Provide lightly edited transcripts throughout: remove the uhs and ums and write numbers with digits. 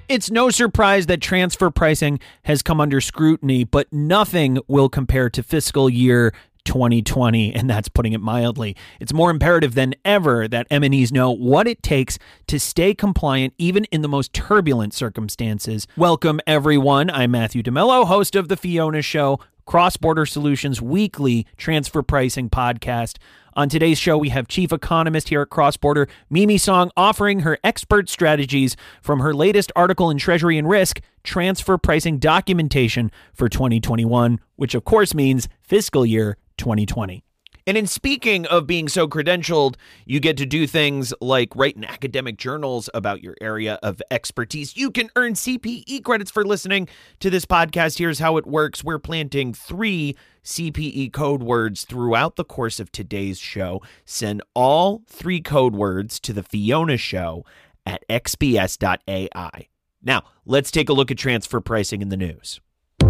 It's no surprise that transfer pricing has come under scrutiny, but nothing will compare to fiscal year 2020, and that's putting it mildly. It's more imperative than ever that M&Es know what it takes to stay compliant even in the most turbulent circumstances. Welcome, everyone. I'm Matthew DeMello, host of The Fiona Show, Cross-Border Solutions weekly transfer pricing podcast. On today's show, we have chief economist here at Cross-Border, Mimi Song, offering her expert strategies from her latest article in Treasury and Risk, Transfer Pricing Documentation for 2021, which of course means fiscal year 2020. And in speaking of being so credentialed, you get to do things like write in academic journals about your area of expertise. You can earn CPE credits for listening to this podcast. Here's how it works. We're planting 3 CPE code words throughout the course of today's show. Send all 3 code words to the Fiona Show at xbs.ai. Now, let's take a look at transfer pricing in the news.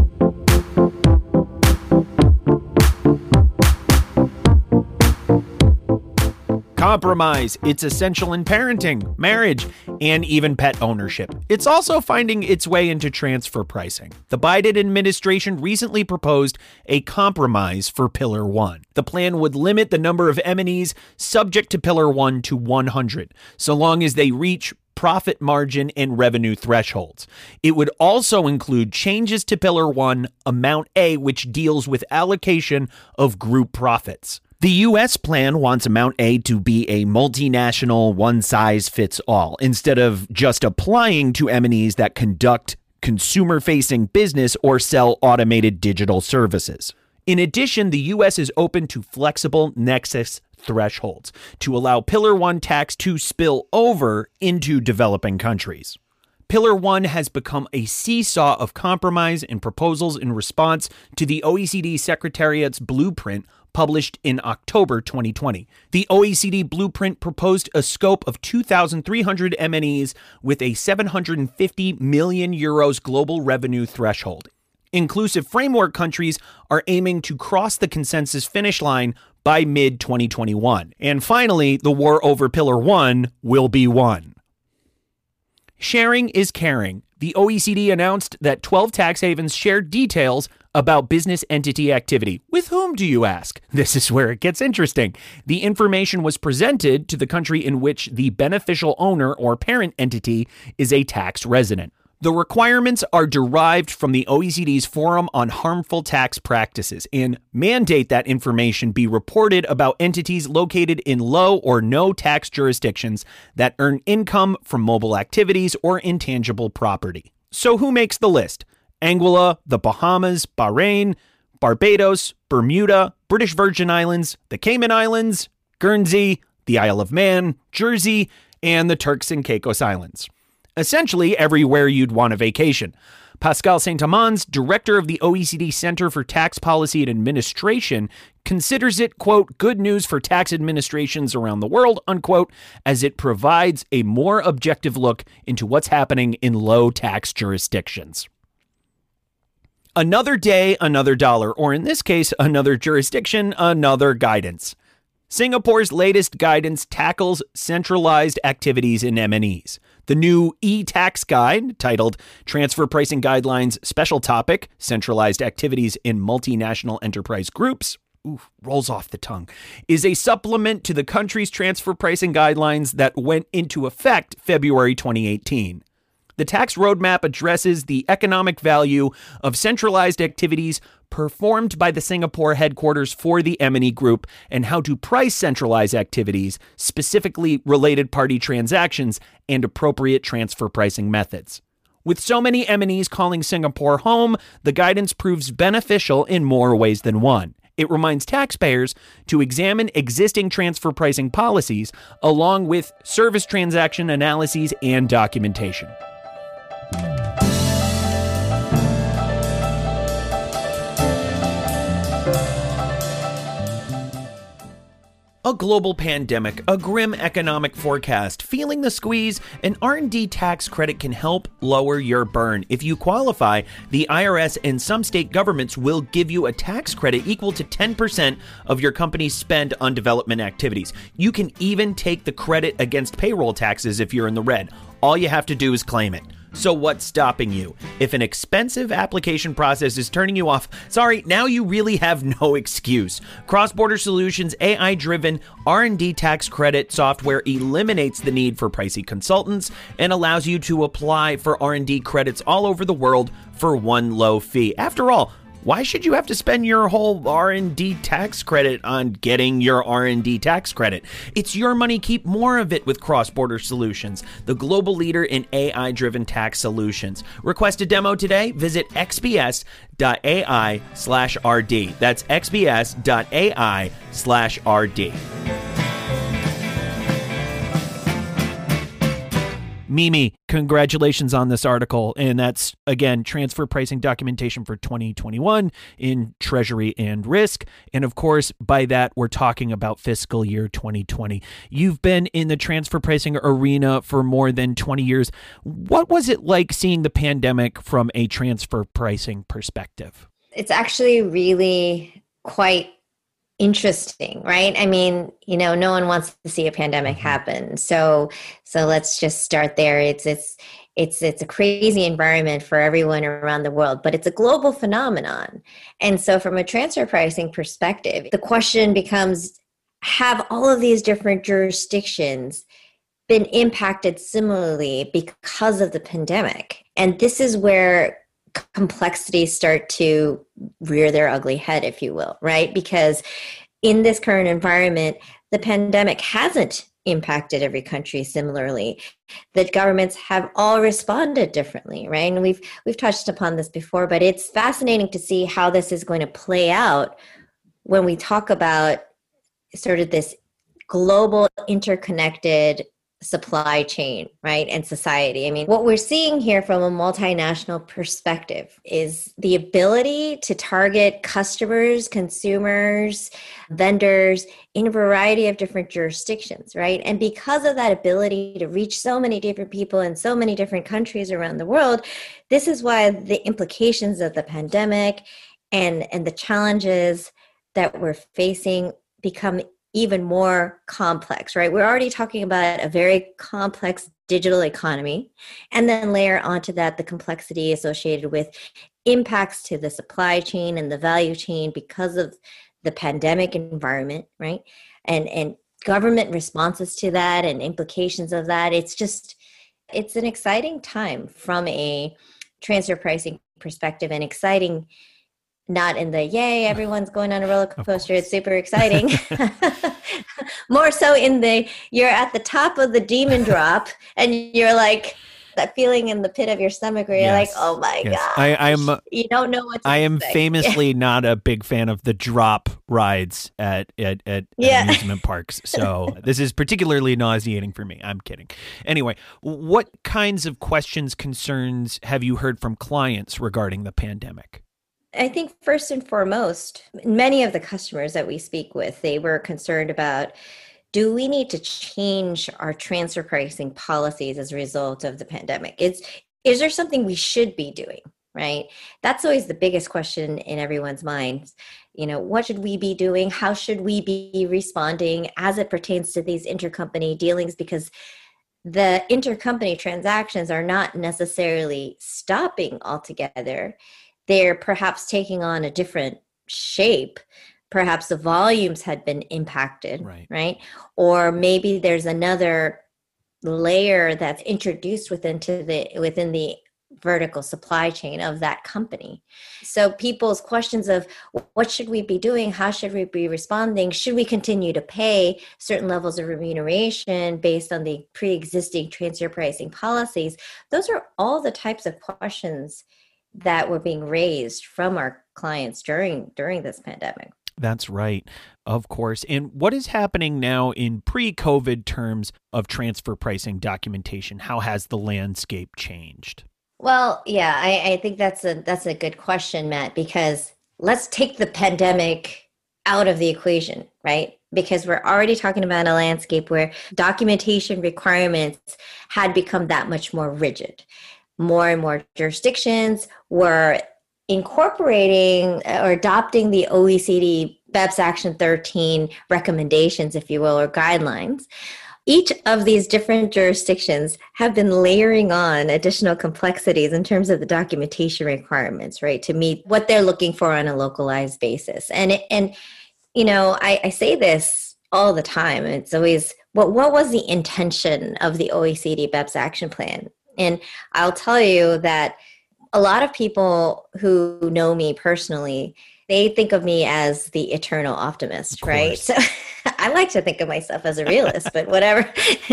Compromise. It's essential in parenting, marriage, and even pet ownership. It's also finding its way into transfer pricing. The Biden administration recently proposed a compromise for Pillar 1. The plan would limit the number of M&Es subject to Pillar 1 to 100, so long as they reach profit margin and revenue thresholds. It would also include changes to Pillar 1, Amount A, which deals with allocation of group profits. The U.S. plan wants Amount A to be a multinational one-size-fits-all, instead of just applying to M&Es that conduct consumer-facing business or sell automated digital services. In addition, the U.S. is open to flexible nexus thresholds to allow Pillar 1 tax to spill over into developing countries. Pillar 1 has become a seesaw of compromise and proposals in response to the OECD Secretariat's blueprint published in October 2020. The OECD blueprint proposed a scope of 2,300 M&Es with a 750 million euros global revenue threshold. Inclusive framework countries are aiming to cross the consensus finish line by mid-2021. And finally, the war over Pillar 1 will be won. Sharing is caring. The OECD announced that 12 tax havens shared details about business entity activity. With whom, do you ask? This is where it gets interesting. The information was presented to the country in which the beneficial owner or parent entity is a tax resident. The requirements are derived from the OECD's Forum on Harmful Tax Practices and mandate that information be reported about entities located in low or no tax jurisdictions that earn income from mobile activities or intangible property. So who makes the list? Anguilla, the Bahamas, Bahrain, Barbados, Bermuda, British Virgin Islands, the Cayman Islands, Guernsey, the Isle of Man, Jersey, and the Turks and Caicos Islands. Essentially everywhere you'd want a vacation. Pascal Saint-Amans, director of the OECD Center for Tax Policy and Administration, considers it, quote, good news for tax administrations around the world, unquote, as it provides a more objective look into what's happening in low tax jurisdictions. Another day, another dollar, or in this case, another jurisdiction, another guidance. Singapore's latest guidance tackles centralized activities in M&Es. The new e-tax guide, titled Transfer Pricing Guidelines Special Topic, Centralized Activities in Multinational Enterprise Groups, rolls off the tongue, is a supplement to the country's transfer pricing guidelines that went into effect February 2018. The tax roadmap addresses the economic value of centralized activities performed by the Singapore headquarters for the M&E Group and how to price centralized activities, specifically related party transactions and appropriate transfer pricing methods. With so many M&Es calling Singapore home, the guidance proves beneficial in more ways than one. It reminds taxpayers to examine existing transfer pricing policies along with service transaction analyses and documentation. A global pandemic, a grim economic forecast, feeling the squeeze, an R&D tax credit can help lower your burn. If you qualify, the IRS and some state governments will give you a tax credit equal to 10% of your company's spend on development activities. You can even take the credit against payroll taxes if you're in the red. All you have to do is claim it. So what's stopping you? If an expensive application process is turning you off, sorry, now you really have no excuse. Cross-Border Solutions' AI-driven R&D tax credit software eliminates the need for pricey consultants and allows you to apply for R&D credits all over the world for one low fee. After all, why should you have to spend your whole R&D tax credit on getting your R&D tax credit? It's your money. Keep more of it with Cross-Border Solutions, the global leader in AI-driven tax solutions. Request a demo today. Visit xbs.ai/RD. That's xbs.ai/RD. Mimi, congratulations on this article. And that's, again, transfer pricing documentation for 2021 in Treasury and Risk. And of course, by that, we're talking about fiscal year 2020. You've been in the transfer pricing arena for more than 20 years. What was it like seeing the pandemic from a transfer pricing perspective? It's actually really quite interesting, right? I mean, no one wants to see a pandemic happen. So let's just start there. It's a crazy environment for everyone around the world, but it's a global phenomenon. And so from a transfer pricing perspective, the question becomes, have all of these different jurisdictions been impacted similarly because of the pandemic? And this is where complexities start to rear their ugly head, if you will, right? Because in this current environment, the pandemic hasn't impacted every country similarly. The governments have all responded differently, right? And we've touched upon this before, but it's fascinating to see how this is going to play out when we talk about sort of this global interconnected supply chain, right, and society. I mean, what we're seeing here from a multinational perspective is the ability to target customers, consumers, vendors in a variety of different jurisdictions, right? And because of that ability to reach so many different people in so many different countries around the world, this is why the implications of the pandemic and the challenges that we're facing become even more complex, right? We're already talking about a very complex digital economy, and then layer onto that the complexity associated with impacts to the supply chain and the value chain because of the pandemic environment, right? And government responses to that and implications of that. It's an exciting time from a transfer pricing perspective, and exciting not in the yay, everyone's going on a roller coaster, it's super exciting. More so in you're at the top of the demon drop and you're like, that feeling in the pit of your stomach where you're like, oh my gosh, you don't know what to I am expect. famously not a big fan of the drop rides at amusement parks. So this is particularly nauseating for me. I'm kidding. Anyway, what kinds of questions, concerns have you heard from clients regarding the pandemic? I think first and foremost, many of the customers that we speak with, they were concerned about, do we need to change our transfer pricing policies as a result of the pandemic? Is there something we should be doing, right? That's always the biggest question in everyone's minds. What should we be doing? How should we be responding as it pertains to these intercompany dealings? Because the intercompany transactions are not necessarily stopping altogether. They're perhaps taking on a different shape. Perhaps the volumes had been impacted, right? Or maybe there's another layer that's introduced within the vertical supply chain of that company. So people's questions of what should we be doing? How should we be responding? Should we continue to pay certain levels of remuneration based on the pre-existing transfer pricing policies? Those are all the types of questions that were being raised from our clients during this pandemic. That's right, of course. And what is happening now in pre-COVID terms of transfer pricing documentation? How has the landscape changed? Well, yeah, I think that's a good question, Matt, because let's take the pandemic out of the equation, right? Because we're already talking about a landscape where documentation requirements had become that much more rigid. More and more jurisdictions were incorporating or adopting the OECD BEPS Action 13 recommendations, if you will, or guidelines. each of these different jurisdictions have been layering on additional complexities in terms of the documentation requirements, right, to meet what they're looking for on a localized basis. And I say this all the time. It's always, what was the intention of the OECD BEPS action plan? And I'll tell you that a lot of people who know me personally, they think of me as the eternal optimist, right? So I like to think of myself as a realist, but whatever.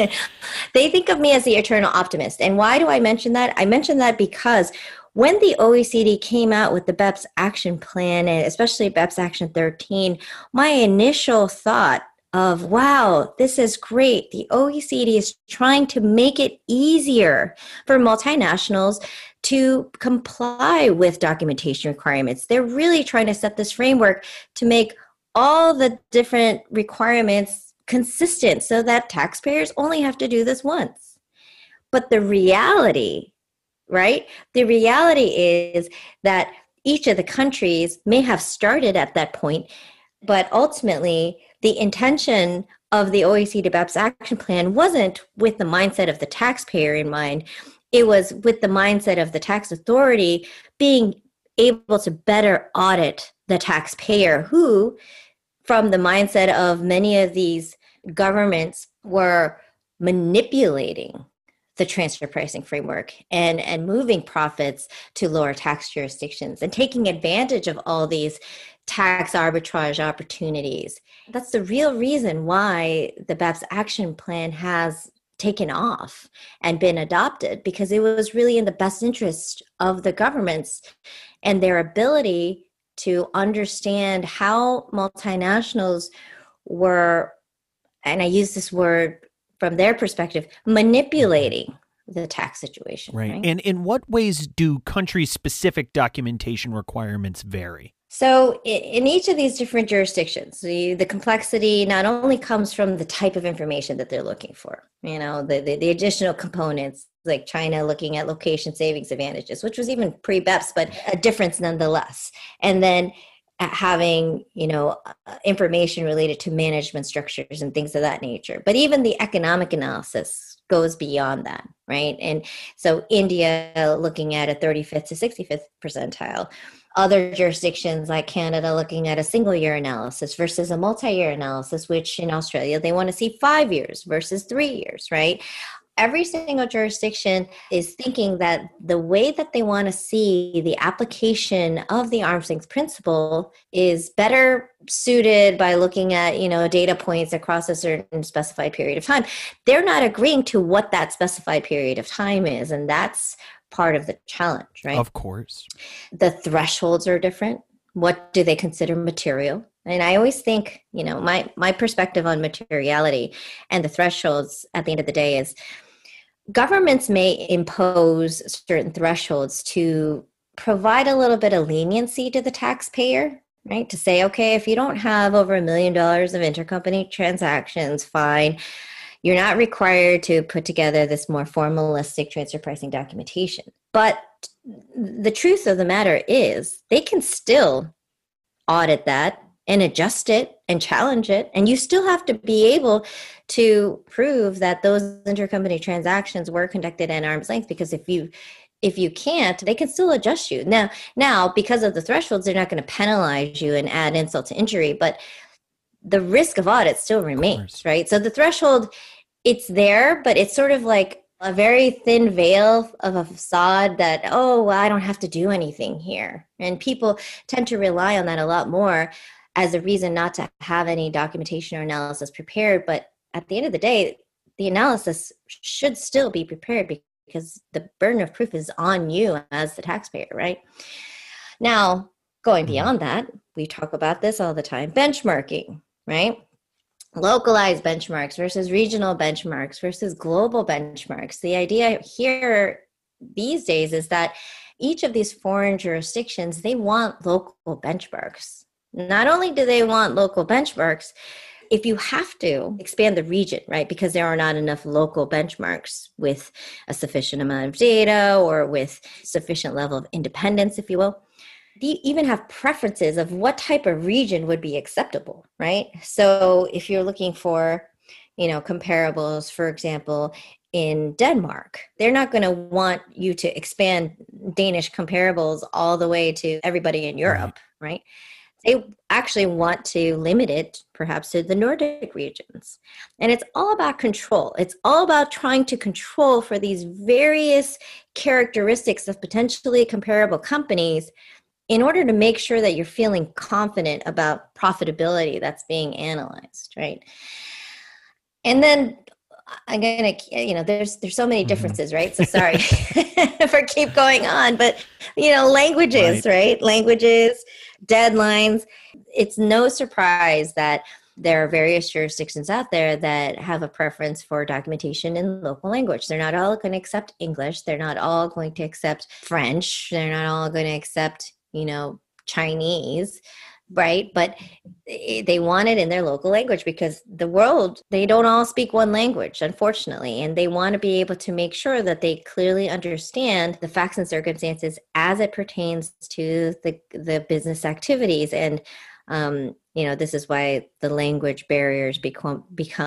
They think of me as the eternal optimist. And why do I mention that? I mention that because when the OECD came out with the BEPS action plan, and especially BEPS Action 13, my initial thought of, wow, this is great. The OECD is trying to make it easier for multinationals to comply with documentation requirements. They're really trying to set this framework to make all the different requirements consistent so that taxpayers only have to do this once. But the reality, right? The reality is that each of the countries may have started at that point, but ultimately the intention of the OECD BEPS action plan wasn't with the mindset of the taxpayer in mind. It was with the mindset of the tax authority being able to better audit the taxpayer, who, from the mindset of many of these governments, were manipulating the transfer pricing framework and moving profits to lower tax jurisdictions and taking advantage of all these tax arbitrage opportunities. That's the real reason why the BEPS action plan has taken off and been adopted, because it was really in the best interest of the governments and their ability to understand how multinationals were, and I use this word from their perspective, manipulating the tax situation. Right. And in what ways do country-specific documentation requirements vary? So in each of these different jurisdictions, the complexity not only comes from the type of information that they're looking for, the additional components, like China looking at location savings advantages, which was even pre-BEPS, but a difference nonetheless. And then having, information related to management structures and things of that nature. But even the economic analysis goes beyond that, right? And so India looking at a 35th to 65th percentile. Other jurisdictions like Canada looking at a single year analysis versus a multi-year analysis, which in Australia, they want to see 5 years versus 3 years, right? Every single jurisdiction is thinking that the way that they want to see the application of the arm's length principle is better suited by looking at, data points across a certain specified period of time. They're not agreeing to what that specified period of time is, and that's part of the challenge, right? Of course. The thresholds are different. What do they consider material? And I always think, my perspective on materiality and the thresholds at the end of the day is governments may impose certain thresholds to provide a little bit of leniency to the taxpayer, right? To say, okay, if you don't have over $1 million of intercompany transactions, fine. You're not required to put together this more formalistic transfer pricing documentation. But the truth of the matter is they can still audit that and adjust it and challenge it. And you still have to be able to prove that those intercompany transactions were conducted at arm's length, because if you can't, they can still adjust you. Now, because of the thresholds, they're not going to penalize you and add insult to injury, but the risk of audit still remains, right? So the threshold, it's there, but it's sort of like a very thin veil of a facade that, I don't have to do anything here. And people tend to rely on that a lot more as a reason not to have any documentation or analysis prepared. But at the end of the day, the analysis should still be prepared because the burden of proof is on you as the taxpayer, right? Now, going beyond that, we talk about this all the time, benchmarking, right? Localized benchmarks versus regional benchmarks versus global benchmarks. The idea here these days is that each of these foreign jurisdictions, they want local benchmarks. Not only do they want local benchmarks, if you have to expand the region, right, because there are not enough local benchmarks with a sufficient amount of data or with sufficient level of independence, if you will, they even have preferences of what type of region would be acceptable, right? So if you're looking for, comparables, for example, in Denmark. They're not going to want you to expand Danish comparables all the way to everybody in Europe, right? They actually want to limit it perhaps to the Nordic regions. And it's all about control. It's all about trying to control for these various characteristics of potentially comparable companies in order to make sure that you're feeling confident about profitability that's being analyzed, right? And then I'm gonna, there's so many differences, right? So sorry for keep going on, but languages, right? Languages, deadlines. It's no surprise that there are various jurisdictions out there that have a preference for documentation in local language. They're not all going to accept English. They're not all going to accept French. They're not all going to accept, Chinese, right? But they want it in their local language because the world, they don't all speak one language, unfortunately. And they want to be able to make sure that they clearly understand the facts and circumstances as it pertains to the business activities. And, this is why the language barriers become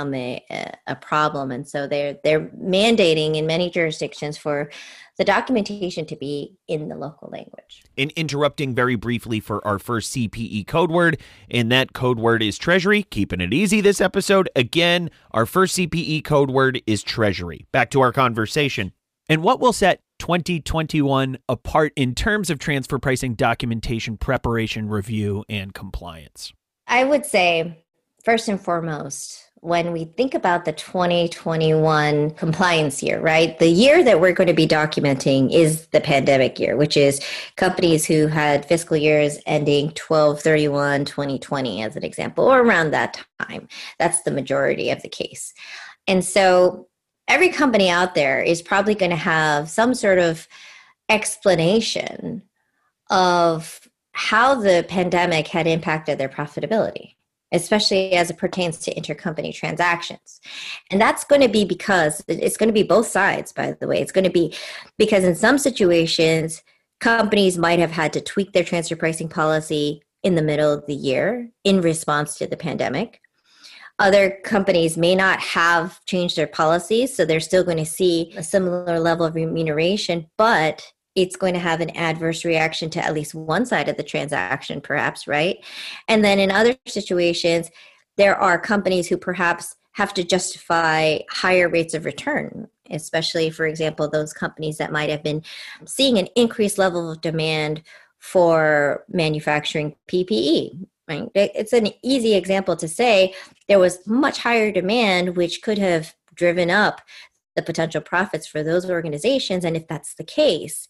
a problem. And so they're mandating in many jurisdictions for the documentation to be in the local language. And interrupting very briefly for our first CPE code word, and that code word is treasury. Keeping it easy this episode. Again, our first CPE code word is treasury. Back to our conversation. And what will set 2021 apart in terms of transfer pricing documentation, preparation, review, and compliance? I would say, first and foremost, when we think about the 2021 compliance year, right? The year that we're going to be documenting is the pandemic year, which is companies who had fiscal years ending 12/31/2020 as an example, or around that time. That's the majority of the case. And so every company out there is probably going to have some sort of explanation of how the pandemic had impacted their profitability, especially as it pertains to intercompany transactions. And that's going to be because it's going to be both sides, by the way. It's going to be because in some situations, companies might have had to tweak their transfer pricing policy in the middle of the year in response to the pandemic. Other companies may not have changed their policies, so they're still going to see a similar level of remuneration, but it's going to have an adverse reaction to at least one side of the transaction, perhaps, right? And then in other situations, there are companies who perhaps have to justify higher rates of return, especially, for example, those companies that might have been seeing an increased level of demand for manufacturing PPE. Right? It's an easy example to say there was much higher demand, which could have driven up the potential profits for those organizations. And if that's the case,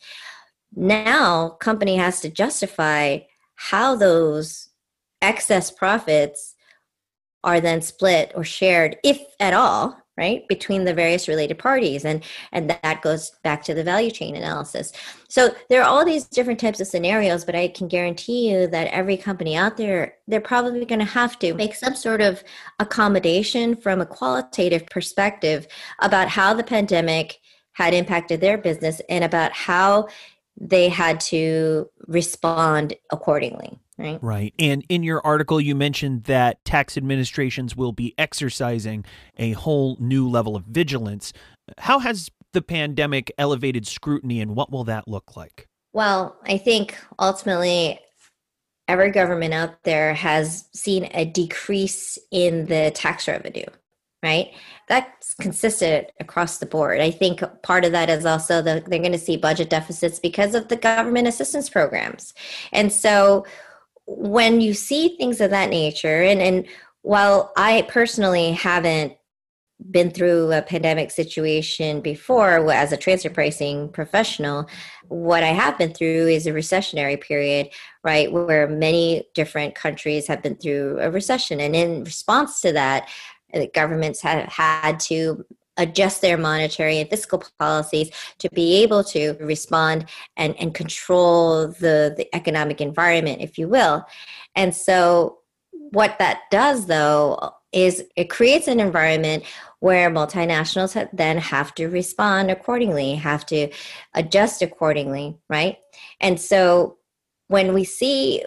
now company has to justify how those excess profits are then split or shared, if at all, right, between the various related parties. And that goes back to the value chain analysis. So there are all these different types of scenarios, but I can guarantee you that every company out there, they're probably going to have to make some sort of accommodation from a qualitative perspective about how the pandemic had impacted their business and about how they had to respond accordingly. Right. Right. And in your article, you mentioned that tax administrations will be exercising a whole new level of vigilance. How has the pandemic elevated scrutiny, and what will that look like? Well, I think ultimately every government out there has seen a decrease in the tax revenue, right? That's consistent across the board. I think part of that is also they're going to see budget deficits because of the government assistance programs. And so when you see things of that nature, and while I personally haven't been through a pandemic situation before as a transfer pricing professional, what I have been through is a recessionary period, right, where many different countries have been through a recession. And in response to that, governments have had to adjust their monetary and fiscal policies to be able to respond and control the economic environment, if you will. And so what that does, though, is it creates an environment where multinationals then have to respond accordingly, have to adjust accordingly, right? And so when we see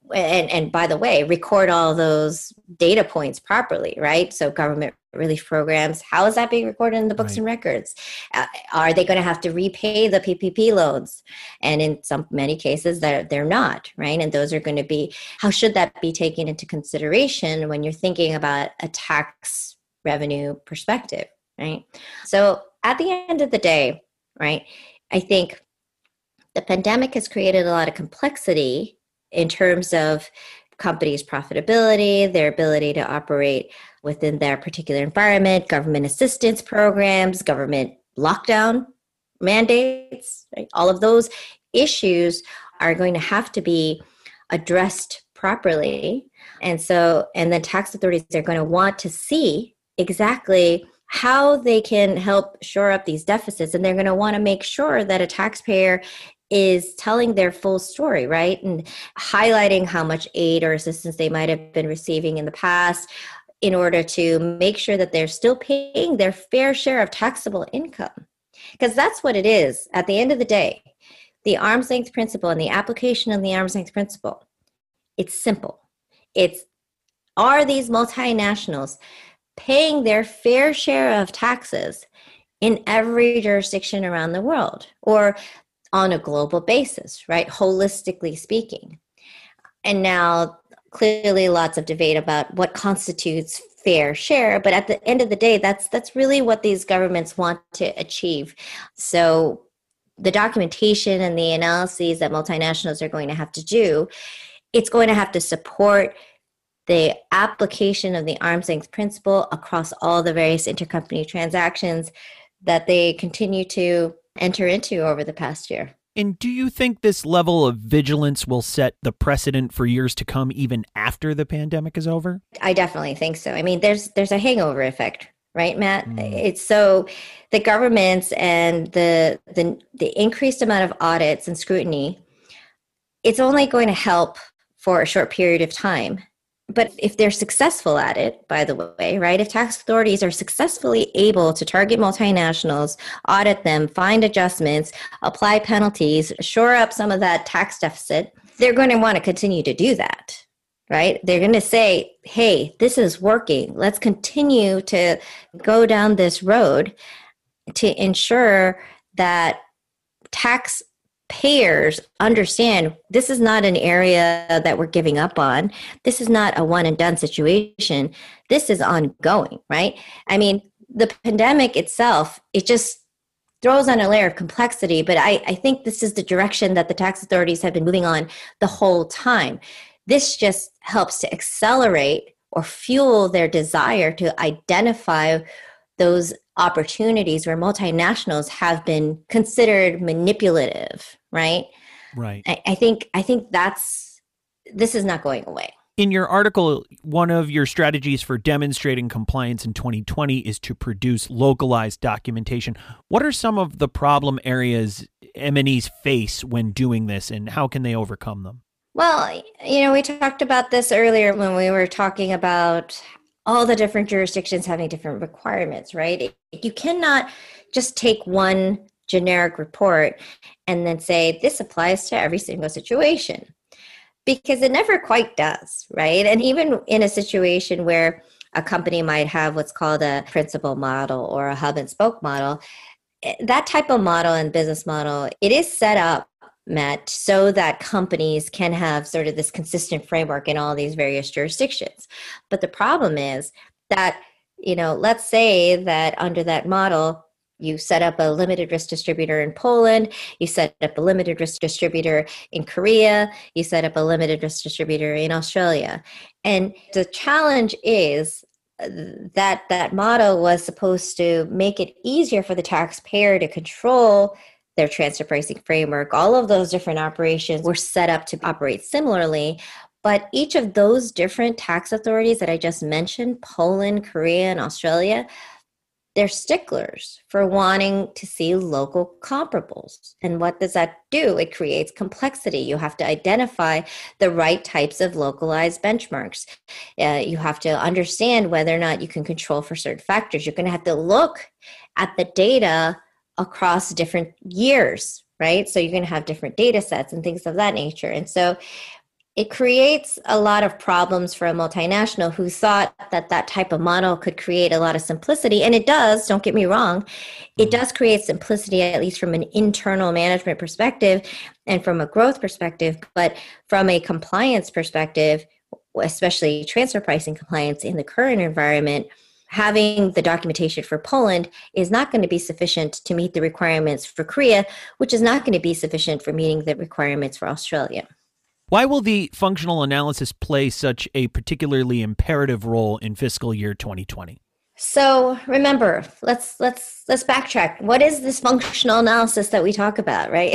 and by the way, record all those data points properly, right? So government relief programs, how is that being recorded in the books and records? Are they going to have to repay the PPP loans? And in many cases, they're not, right? And those are going to be, how should that be taken into consideration when you're thinking about a tax revenue perspective, right? So at the end of the day, right, I think the pandemic has created a lot of complexity in terms of companies' profitability, their ability to operate within their particular environment, government assistance programs, government lockdown mandates, right? All of those issues are going to have to be addressed properly. And then tax authorities are going to want to see exactly how they can help shore up these deficits. And they're going to want to make sure that a taxpayer is telling their full story, right? And highlighting how much aid or assistance they might have been receiving in the past in order to make sure that they're still paying their fair share of taxable income. Because that's what it is at the end of the day. The arm's length principle and the application of the arm's length principle, it's simple. Are these multinationals paying their fair share of taxes in every jurisdiction around the world? Or on a global basis, right? Holistically speaking. And now, clearly, lots of debate about what constitutes fair share, but at the end of the day, that's really what these governments want to achieve. So the documentation and the analyses that multinationals are going to have to do, it's going to have to support the application of the arm's length principle across all the various intercompany transactions that they continue to enter into over the past year. And do you think this level of vigilance will set the precedent for years to come, even after the pandemic is over? I definitely think so. I mean, there's a hangover effect, right, Matt? It's so the governments and the increased amount of audits and scrutiny, it's only going to help for a short period of time. But if they're successful at it, by the way, right, if tax authorities are successfully able to target multinationals, audit them, find adjustments, apply penalties, shore up some of that tax deficit, they're going to want to continue to do that, right? They're going to say, hey, this is working. Let's continue to go down this road to ensure that tax payers understand this is not an area that we're giving up on. This is not a one and done situation. This is ongoing, right? I mean, the pandemic itself, it just throws on a layer of complexity, but I think this is the direction that the tax authorities have been moving on the whole time. This just helps to accelerate or fuel their desire to identify those opportunities where multinationals have been considered manipulative, right? Right. I think this is not going away. In your article, one of your strategies for demonstrating compliance in 2020 is to produce localized documentation. What are some of the problem areas M&Es face when doing this, and how can they overcome them? Well, we talked about this earlier when we were talking about all the different jurisdictions having different requirements, right? You cannot just take one generic report and then say, this applies to every single situation, because it never quite does, right? And even in a situation where a company might have what's called a principal model or a hub and spoke model, that type of model and business model, it is set up, Matt, so that companies can have sort of this consistent framework in all these various jurisdictions. But the problem is that, let's say that under that model, you set up a limited risk distributor in Poland, you set up a limited risk distributor in Korea, you set up a limited risk distributor in Australia. And the challenge is that model was supposed to make it easier for the taxpayer to control their transfer pricing framework. All of those different operations were set up to operate similarly, but each of those different tax authorities that I just mentioned, Poland, Korea, and Australia, they're sticklers for wanting to see local comparables. And what does that do? It creates complexity. You have to identify the right types of localized benchmarks. You have to understand whether or not you can control for certain factors. You're going to have to look at the data across different years, right? So you're going to have different data sets and things of that nature. And so it creates a lot of problems for a multinational who thought that that type of model could create a lot of simplicity. And it does, don't get me wrong. It does create simplicity, at least from an internal management perspective and from a growth perspective. But from a compliance perspective, especially transfer pricing compliance in the current environment, having the documentation for Poland is not going to be sufficient to meet the requirements for Korea, which is not going to be sufficient for meeting the requirements for Australia. Why will the functional analysis play such a particularly imperative role in fiscal year 2020? So remember, let's backtrack. What is this functional analysis that we talk about, right?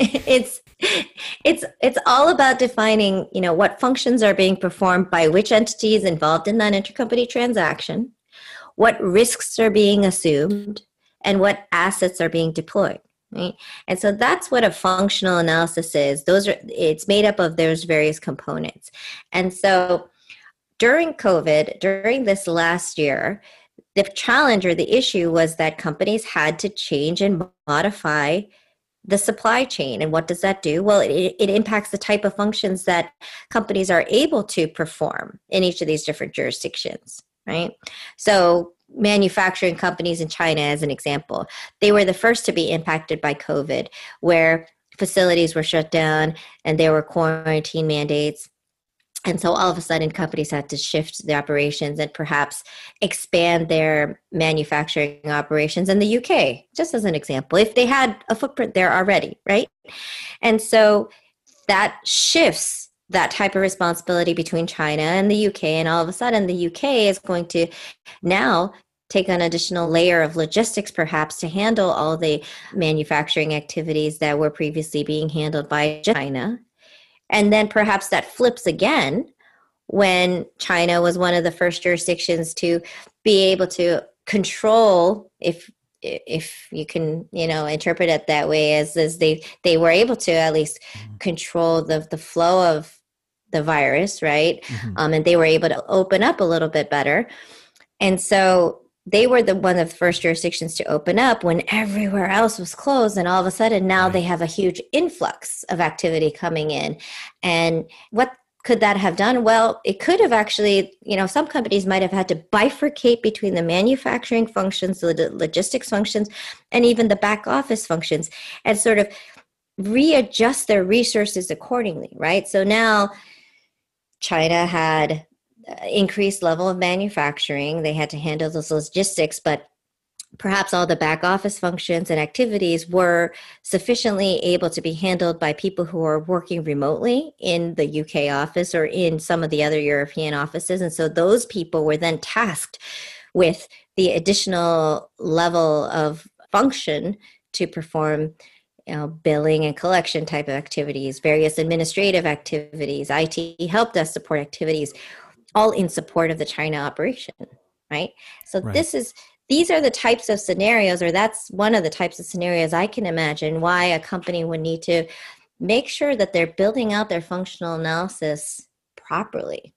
it's all about defining, what functions are being performed by which entities involved in that intercompany transaction, what risks are being assumed, and what assets are being deployed. Right? And so that's what a functional analysis is. It's made up of those various components. And so during COVID, during this last year, the challenge or the issue was that companies had to change and modify the supply chain. And what does that do? Well, it impacts the type of functions that companies are able to perform in each of these different jurisdictions, right? So manufacturing companies in China, as an example, they were the first to be impacted by COVID, where facilities were shut down and there were quarantine mandates. And so all of a sudden, companies had to shift their operations and perhaps expand their manufacturing operations in the UK, just as an example, if they had a footprint there already, right? And so that shifts that type of responsibility between China and the UK. And all of a sudden, the UK is going to now take an additional layer of logistics, perhaps, to handle all the manufacturing activities that were previously being handled by China. And then perhaps that flips again when China was one of the first jurisdictions to be able to control, if you can, interpret it that way, as they were able to at least control the flow of the virus, right? Mm-hmm. And they were able to open up a little bit better. And so they were one of the first jurisdictions to open up when everywhere else was closed. And all of a sudden now they have a huge influx of activity coming in. And what could that have done? Well, it could have actually, some companies might have had to bifurcate between the manufacturing functions, the logistics functions, and even the back office functions, and sort of readjust their resources accordingly, right? So now China had increased level of manufacturing. They had to handle those logistics, but perhaps all the back office functions and activities were sufficiently able to be handled by people who are working remotely in the UK office or in some of the other European offices. And so those people were then tasked with the additional level of function to perform billing and collection type of activities, various administrative activities, IT help desk support activities, all in support of the China operation, right? So these are the types of scenarios, or that's one of the types of scenarios I can imagine why a company would need to make sure that they're building out their functional analysis properly.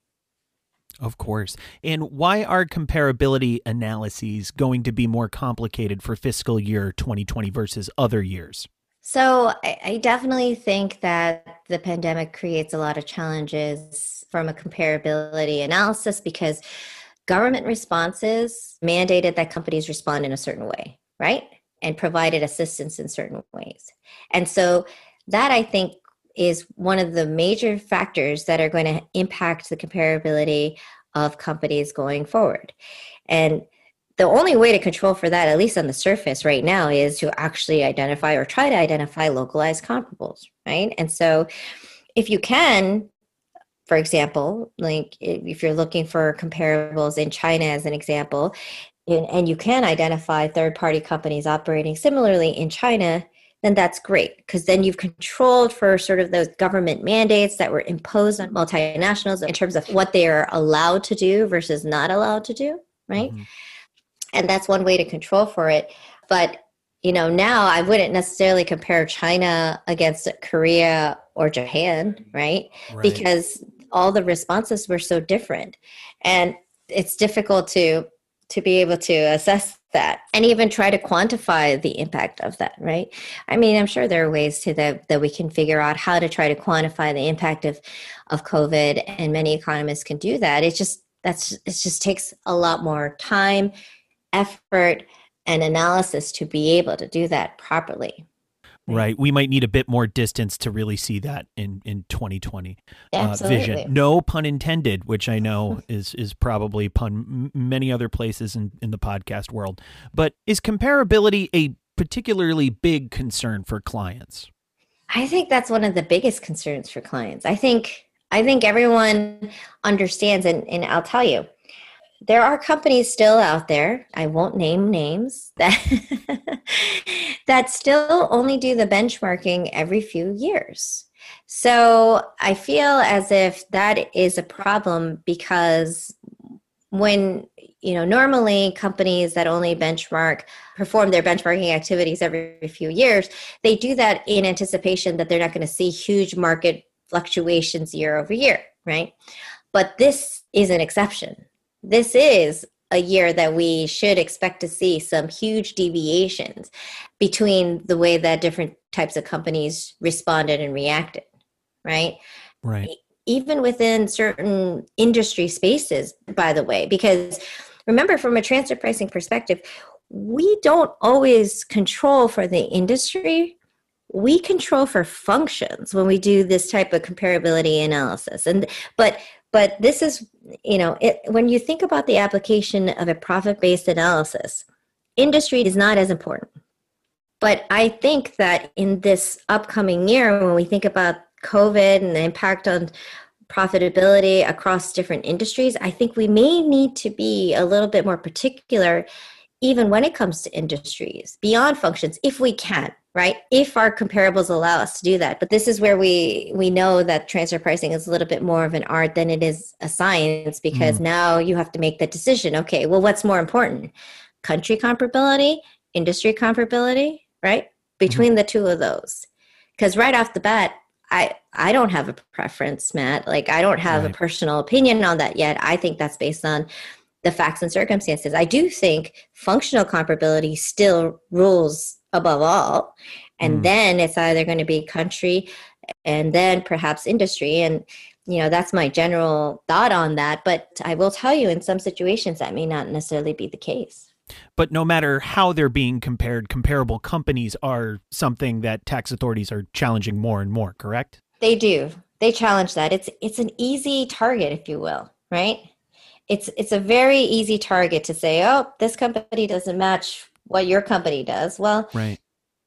Of course. And why are comparability analyses going to be more complicated for fiscal year 2020 versus other years? So I definitely think that the pandemic creates a lot of challenges from a comparability analysis because government responses mandated that companies respond in a certain way, right? And provided assistance in certain ways. And so that, I think, is one of the major factors that are going to impact the comparability of companies going forward. And the only way to control for that, at least on the surface right now, is to actually identify or try to identify localized comparables, right? And so if you can, for example, like if you're looking for comparables in China as an example, and you can identify third-party companies operating similarly in China, then that's great, because then you've controlled for sort of those government mandates that were imposed on multinationals in terms of what they are allowed to do versus not allowed to do, right? Mm-hmm. And that's one way to control for it. But, now I wouldn't necessarily compare China against Korea or Japan, right? Because all the responses were so different. And it's difficult to be able to assess that and even try to quantify the impact of that, right? I mean, I'm sure there are ways to that we can figure out how to try to quantify the impact of COVID, and many economists can do that. It just takes a lot more time, effort, and analysis to be able to do that properly. Right. We might need a bit more distance to really see that in 2020 vision. No pun intended, which I know is probably pun many other places in the podcast world. But is comparability a particularly big concern for clients? I think that's one of the biggest concerns for clients. I think everyone understands, and I'll tell you, there are companies still out there, I won't name names, that still only do the benchmarking every few years. So I feel as if that is a problem, because when, normally companies that only perform their benchmarking activities every few years, they do that in anticipation that they're not going to see huge market fluctuations year over year, right? But this is an exception. This is a year that we should expect to see some huge deviations between the way that different types of companies responded and reacted, right? Right. Even within certain industry spaces, by the way, because remember, from a transfer pricing perspective, we don't always control for the industry. We control for functions when we do this type of comparability analysis. But this is, when you think about the application of a profit-based analysis, industry is not as important. But I think that in this upcoming year, when we think about COVID and the impact on profitability across different industries, I think we may need to be a little bit more particular, even when it comes to industries, beyond functions, if we can. Right? If our comparables allow us to do that. But this is where we know that transfer pricing is a little bit more of an art than it is a science, because now you have to make the decision. Okay, well, what's more important? Country comparability, industry comparability, right? Between the two of those. Because right off the bat, I don't have a preference, Matt. Like, I don't have a personal opinion on that yet. I think that's based on the facts and circumstances. I do think functional comparability still rules above all. And then it's either going to be country and then perhaps industry. And, that's my general thought on that. But I will tell you, in some situations, that may not necessarily be the case. But no matter how they're being compared, comparable companies are something that tax authorities are challenging more and more, correct? They do. They challenge that. It's an easy target, if you will, right? It's a very easy target to say, oh, this company doesn't match what your company does. Well, right.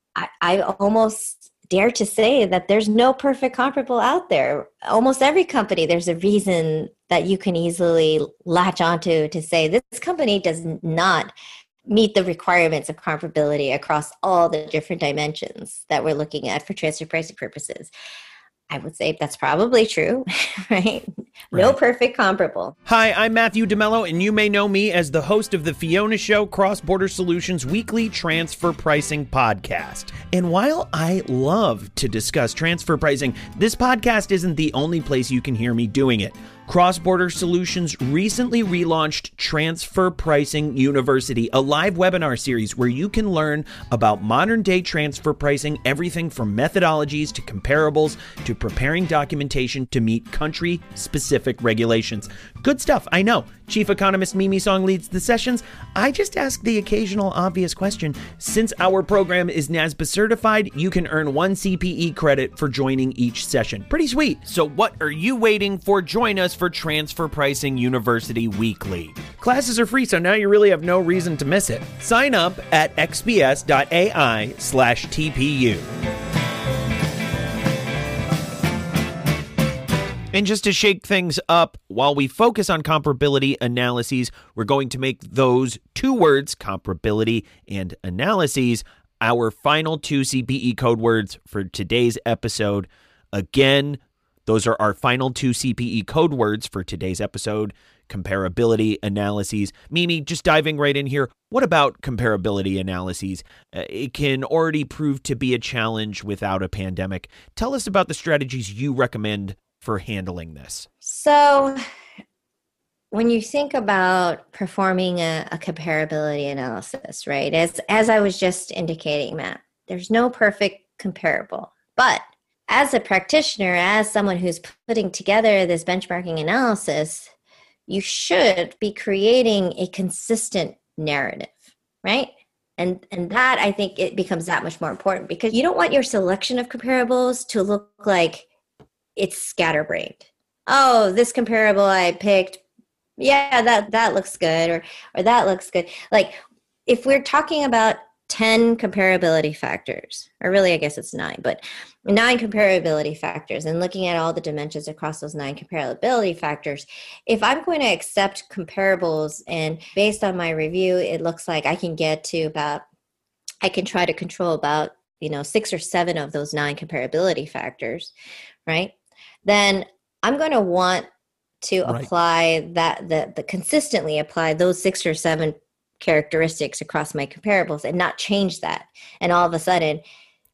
I almost dare to say that there's no perfect comparable out there. Almost every company, there's a reason that you can easily latch onto to say this company does not meet the requirements of comparability across all the different dimensions that we're looking at for transfer pricing purposes. I would say that's probably true, right? No perfect comparable. Hi, I'm Matthew DeMello, and you may know me as the host of the Fiona Show Cross Border Solutions weekly transfer pricing podcast. And while I love to discuss transfer pricing, this podcast isn't the only place you can hear me doing it. Cross Border Solutions recently relaunched Transfer Pricing University, a live webinar series where you can learn about modern-day transfer pricing, everything from methodologies to comparables to preparing documentation to meet country-specific regulations. Good stuff, I know. Chief Economist Mimi Song leads the sessions. I just ask the occasional obvious question. Since our program is NASBA certified, you can earn 1 CPE credit for joining each session. Pretty sweet. So what are you waiting for? Join us for Transfer Pricing University Weekly. Classes are free, so now you really have no reason to miss it. Sign up at xbs.ai/TPU. And just to shake things up, while we focus on comparability analyses, we're going to make those two words, comparability and analyses, our final 2 CPE code words for today's episode. Again, those are our final 2 CPE code words for today's episode, comparability analyses. Mimi, just diving right in here, what about comparability analyses? It can already prove to be a challenge without a pandemic. Tell us about the strategies you recommend for handling this. So when you think about performing a comparability analysis, right? As I was just indicating, Matt, there's no perfect comparable. But as a practitioner, as someone who's putting together this benchmarking analysis, you should be creating a consistent narrative, right? And that, I think, it becomes that much more important, because you don't want your selection of comparables to look like it's scatterbrained. Oh, this comparable I picked, yeah, that looks good, or that looks good. Like, if we're talking about 10 comparability factors, or really I guess it's 9, but 9 comparability factors, and looking at all the dimensions across those 9 comparability factors, if I'm going to accept comparables and based on my review, it looks like I can get to about, I can try to control about, 6 or 7 of those 9 comparability factors, right? Then I'm going to want to apply that, the consistently apply those 6 or 7 characteristics across my comparables and not change that. And all of a sudden,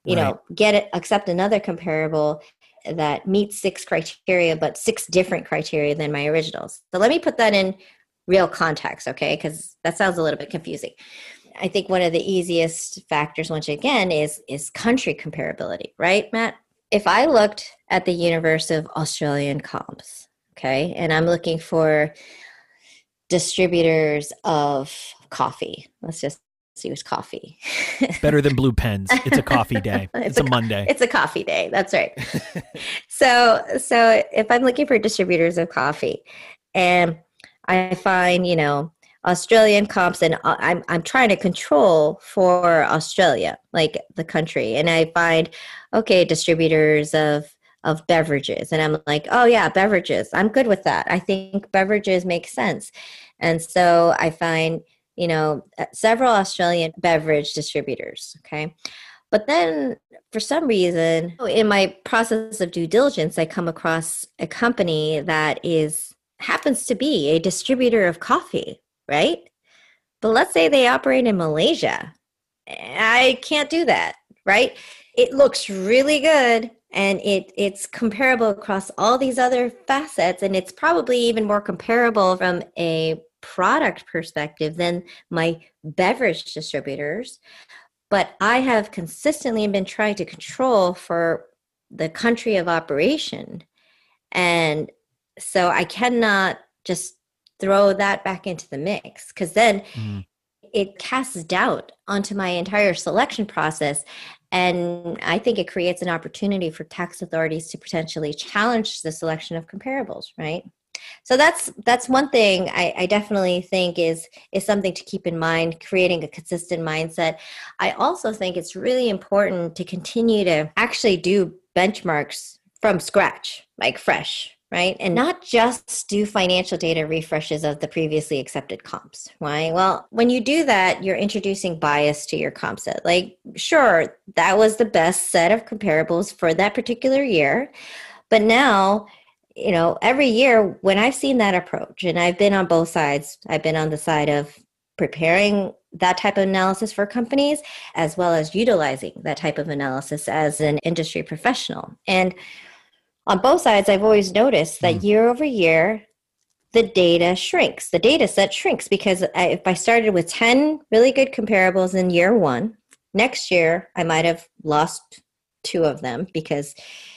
accept another comparable that meets 6 criteria, but 6 different criteria than my originals. So let me put that in real context, okay? Because that sounds a little bit confusing. I think one of the easiest factors, once again, is country comparability, right, Matt? If I looked at the universe of Australian comps, okay, and I'm looking for distributors of coffee. Let's just use coffee. Better than blue pens. It's a coffee day. It's a Monday. It's a coffee day. That's right. So if I'm looking for distributors of coffee and I find, Australian comps, and I'm trying to control for Australia, like the country, and I find, okay, distributors of beverages, and I'm like, oh yeah, beverages, I'm good with that. I think beverages make sense. And so I find, several Australian beverage distributors, okay? But then for some reason, in my process of due diligence, I come across a company that happens to be a distributor of coffee, right? But let's say they operate in Malaysia. I can't do that, right? It looks really good, and it's comparable across all these other facets, and it's probably even more comparable from a product perspective than my beverage distributors. But I have consistently been trying to control for the country of operation. And so I cannot just throw that back into the mix, because then it casts doubt onto my entire selection process. And I think it creates an opportunity for tax authorities to potentially challenge the selection of comparables, right? So that's one thing I definitely think is something to keep in mind, creating a consistent mindset. I also think it's really important to continue to actually do benchmarks from scratch, like fresh, right? And not just do financial data refreshes of the previously accepted comps, right? Well, when you do that, you're introducing bias to your comp set. Like, sure, that was the best set of comparables for that particular year, but now, every year when I've seen that approach, and I've been on both sides, I've been on the side of preparing that type of analysis for companies, as well as utilizing that type of analysis as an industry professional. And on both sides, I've always noticed that year over year, the data shrinks. The data set shrinks, because if I started with 10 really good comparables in year one, next year I might have lost 2 of them because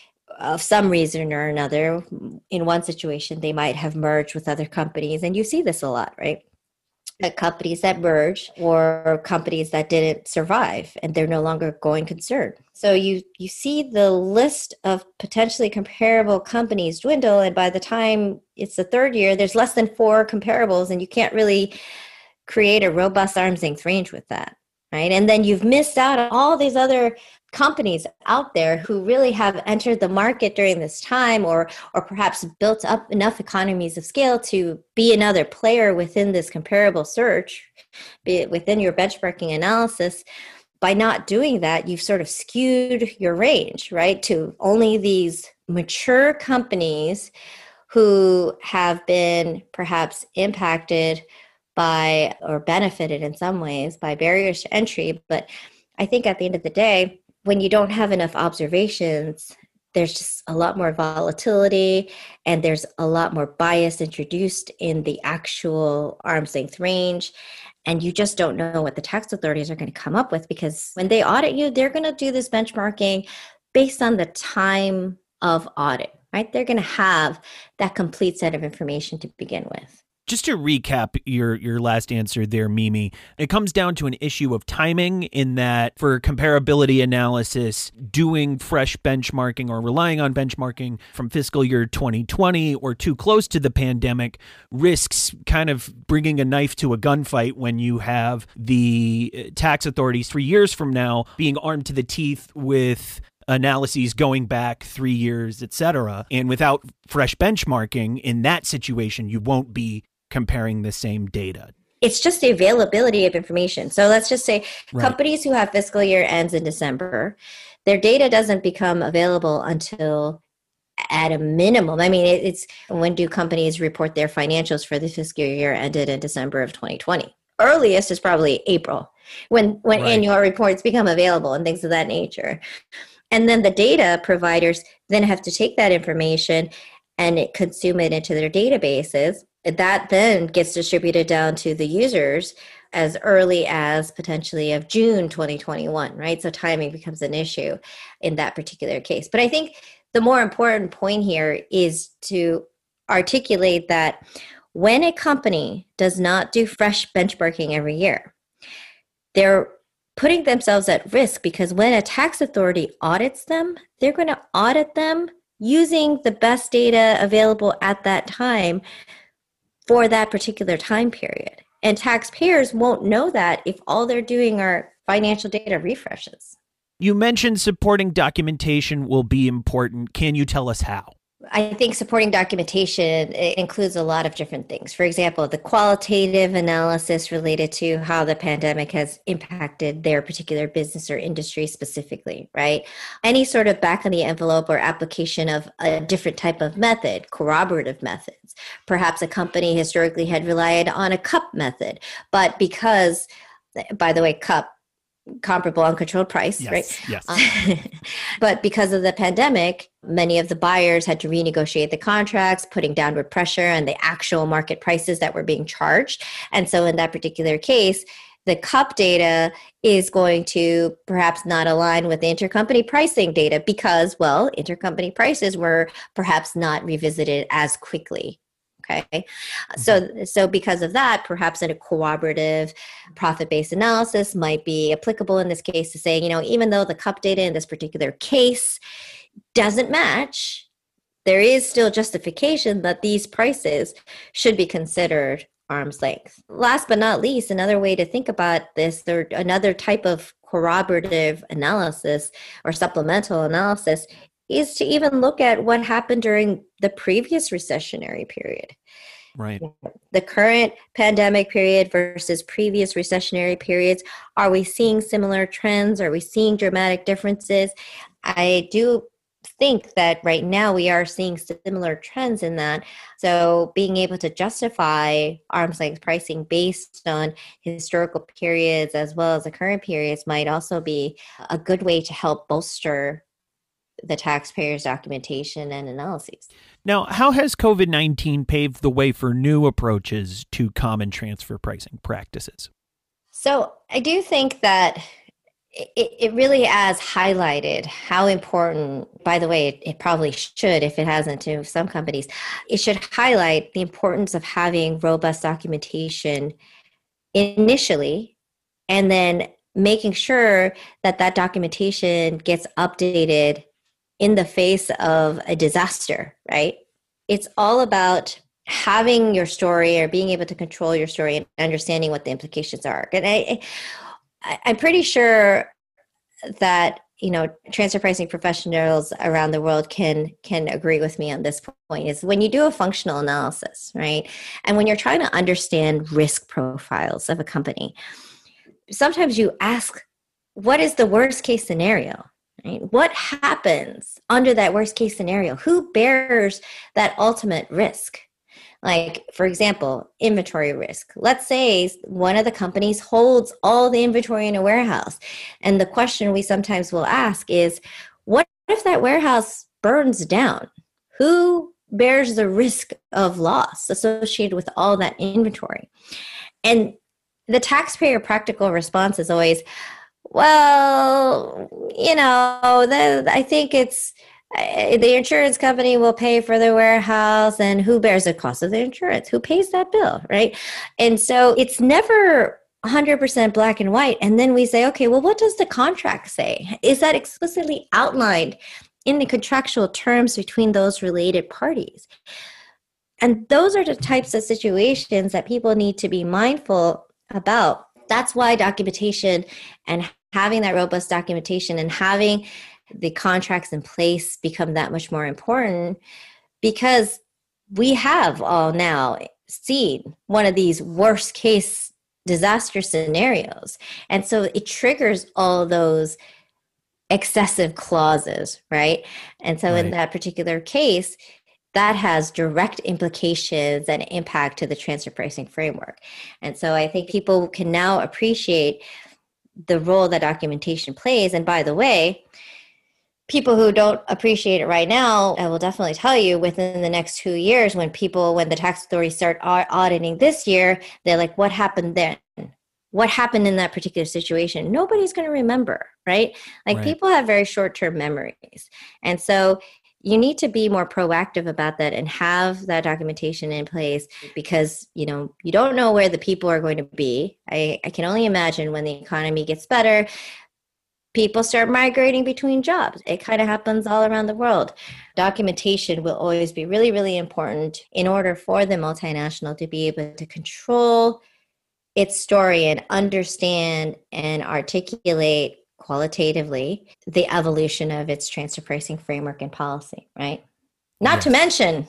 of some reason or another. In one situation, they might have merged with other companies. And you see this a lot, right? Companies that merge, or companies that didn't survive and they're no longer going concern. So you see the list of potentially comparable companies dwindle, and by the time it's the third year, there's less than 4 comparables, and you can't really create a robust arm's length range with that, right? And then you've missed out on all these other companies out there who really have entered the market during this time, or perhaps built up enough economies of scale to be another player within this comparable search, be it within your benchmarking analysis. By not doing that, you've sort of skewed your range, right, to only these mature companies who have been perhaps impacted by, or benefited in some ways, by barriers to entry. But I think at the end of the day, when you don't have enough observations there's just a lot more volatility and there's a lot more bias introduced in the actual arm's length range. And you just don't know what the tax authorities are going to come up with, because when they audit you, they're going to do this benchmarking based on the time of audit, right? They're going to have that complete set of information to begin with. Just to recap your last answer there, Mimi, it comes down to an issue of timing, in that for comparability analysis, doing fresh benchmarking or relying on benchmarking from fiscal year 2020 or too close to the pandemic risks kind of bringing a knife to a gunfight when you have the tax authorities 3 years from now being armed to the teeth with analyses going back 3 years, et cetera. And without fresh benchmarking in that situation, you won't be comparing the same data. It's just the availability of information. So let's just say companies who have fiscal year ends in December, their data doesn't become available until at a minimum. I mean, it's when do companies report their financials for the fiscal year ended in December of 2020? Earliest is probably April, when annual reports become available and things of that nature. And then the data providers then have to take that information and consume it into their databases. That then gets distributed down to the users as early as potentially of June 2021, right? So timing becomes an issue in that particular case. But I think the more important point here is to articulate that when a company does not do fresh benchmarking every year, they're putting themselves at risk, because when a tax authority audits them, they're going to audit them using the best data available at that time for that particular time period. And taxpayers won't know that if all they're doing are financial data refreshes. You mentioned supporting documentation will be important. Can you tell us how? I think supporting documentation includes a lot of different things. For example, the qualitative analysis related to how the pandemic has impacted their particular business or industry specifically, right? Any sort of back of the envelope or application of a different type of method, corroborative methods. Perhaps a company historically had relied on a CUP method, but because, by the way, CUP, comparable uncontrolled price, yes, right? Yes. But because of the pandemic, many of the buyers had to renegotiate the contracts, putting downward pressure on the actual market prices that were being charged. And so in that particular case, the CUP data is going to perhaps not align with the intercompany pricing data because, well, intercompany prices were perhaps not revisited as quickly. Okay. So because of that, perhaps a cooperative profit-based analysis might be applicable in this case to say, even though the CUP data in this particular case doesn't match, there is still justification that these prices should be considered arm's length. Last but not least, another way to think about this, or another type of corroborative analysis or supplemental analysis, is to even look at what happened during the previous recessionary period. Right. The current pandemic period versus previous recessionary periods. Are we seeing similar trends? Are we seeing dramatic differences? I do think that right now we are seeing similar trends in that. So being able to justify arm's length pricing based on historical periods as well as the current periods might also be a good way to help bolster the taxpayers' documentation and analyses. Now, how has COVID-19 paved the way for new approaches to common transfer pricing practices? So I do think that it really has highlighted how important, by the way, it probably should, if it hasn't to some companies, it should highlight the importance of having robust documentation initially, and then making sure that that documentation gets updated in the face of a disaster, right? It's all about having your story or being able to control your story and understanding what the implications are. And I'm pretty sure that, transfer pricing professionals around the world can agree with me on this point, is when you do a functional analysis, right? And when you're trying to understand risk profiles of a company, sometimes you ask, what is the worst case scenario? Right? What happens under that worst case scenario? Who bears that ultimate risk? Like, for example, inventory risk. Let's say one of the companies holds all the inventory in a warehouse. And the question we sometimes will ask is, what if that warehouse burns down, who bears the risk of loss associated with all that inventory? And the taxpayer practical response is always, well, I think it's the insurance company will pay for the warehouse, and who bears the cost of the insurance? Who pays that bill, right? And so it's never 100% black and white. And then we say, okay, well, what does the contract say? Is that explicitly outlined in the contractual terms between those related parties? And those are the types of situations that people need to be mindful about. That's why documentation and having that robust documentation and having the contracts in place become that much more important, because we have all now seen one of these worst case disaster scenarios. And so it triggers all those excessive clauses, right? And so in that particular case, that has direct implications and impact to the transfer pricing framework. And so I think people can now appreciate the role that documentation plays. And by the way, people who don't appreciate it right now, I will definitely tell you within the next 2 years, when the tax authorities start auditing this year, they're like, what happened then? What happened in that particular situation? Nobody's going to remember, right? People have very short-term memories. And so you need to be more proactive about that and have that documentation in place, because, you don't know where the people are going to be. I can only imagine when the economy gets better, people start migrating between jobs. It kind of happens all around the world. Documentation will always be really, really important in order for the multinational to be able to control its story and understand and articulate qualitatively the evolution of its transfer pricing framework and policy, right? Not to mention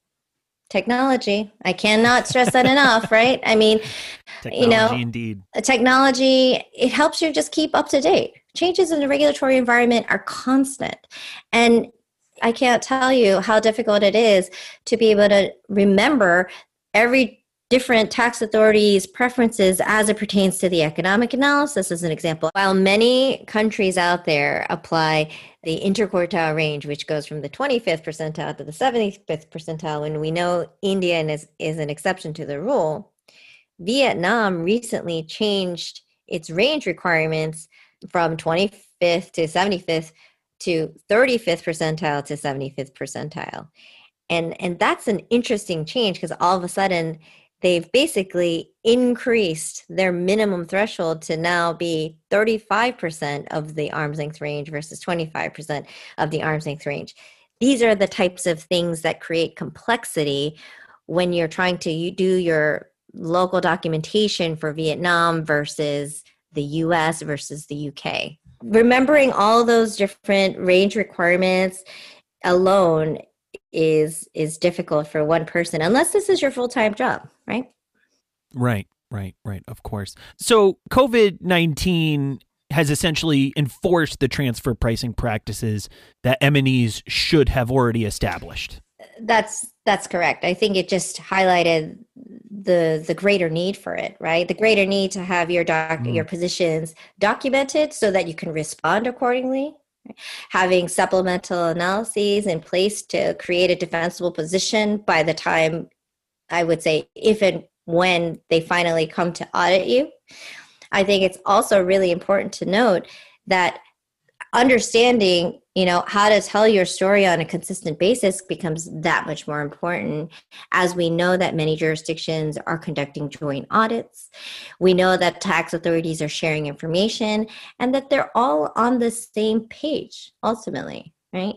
technology. I cannot stress that enough, right? I mean, technology, indeed. Technology, it helps you just keep up to date. Changes in the regulatory environment are constant. And I can't tell you how difficult it is to be able to remember every different tax authorities' preferences as it pertains to the economic analysis, as an example. While many countries out there apply the interquartile range, which goes from the 25th percentile to the 75th percentile, and we know India is an exception to the rule, Vietnam recently changed its range requirements from 25th to 75th to 35th percentile to 75th percentile. And that's an interesting change, because all of a sudden they've basically increased their minimum threshold to now be 35% of the arm's length range versus 25% of the arm's length range. These are the types of things that create complexity when you're trying to do your local documentation for Vietnam versus the US versus the UK. Remembering all those different range requirements alone is difficult for one person, unless this is your full-time job, right? Right. Of course. So COVID-19 has essentially enforced the transfer pricing practices that M&Es should have already established. That's correct. I think it just highlighted the greater need for it, right? The greater need to have your positions documented so that you can respond accordingly. Having supplemental analyses in place to create a defensible position by the time, I would say, if and when they finally come to audit you. I think it's also really important to note that understanding, how to tell your story on a consistent basis becomes that much more important, as we know that many jurisdictions are conducting joint audits. We know that tax authorities are sharing information and that they're all on the same page ultimately, right?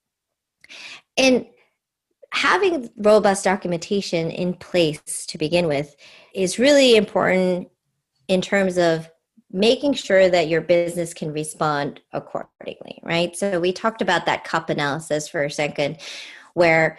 And having robust documentation in place to begin with is really important in terms of making sure that your business can respond accordingly, right? So we talked about that cup analysis for a second, where,